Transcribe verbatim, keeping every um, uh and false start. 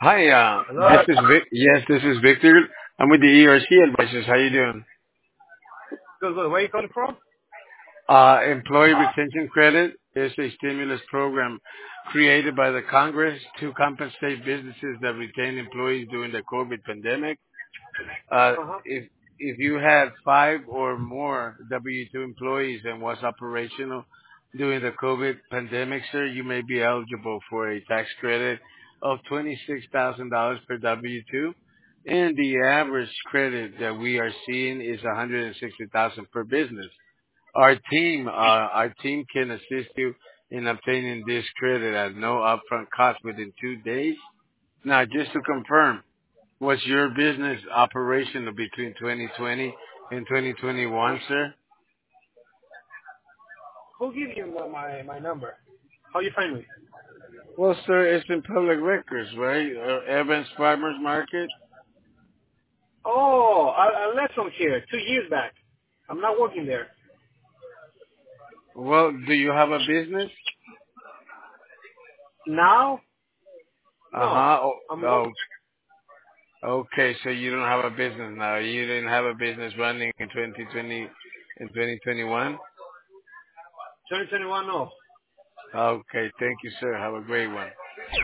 Hi, uh, Hello. this is Vic. Yes, this is Victor. I'm with the E R C Advisors. How you doing? Good, good. Where are you calling from? Uh, Employee Retention Credit is a stimulus program created by the Congress to compensate businesses that retain employees during the COVID pandemic. Uh, Uh huh. if if you had five or more W two employees and was operational during the COVID pandemic, sir, you may be eligible for a tax credit of twenty-six thousand dollars per W two. And the average credit that we are seeing is one hundred sixty thousand dollars per business. Our team, uh, our team can assist you in obtaining this credit at no upfront cost within two days. Now, just to confirm, was your business operational between twenty twenty and twenty twenty-one, sir? Who gave you my, my my number? How you find me? Well, sir, it's in public records, right? Uh, Evans Farmers Market. Oh, I, I left from here two years back. I'm not working there Well, do you have a business? now. No, Uh-huh. Oh, I'm working. oh, okay, so you don't have a business now. You didn't have a business running in twenty twenty, in twenty twenty-one? twenty twenty-one. No. Okay, thank you, sir. Have a great one.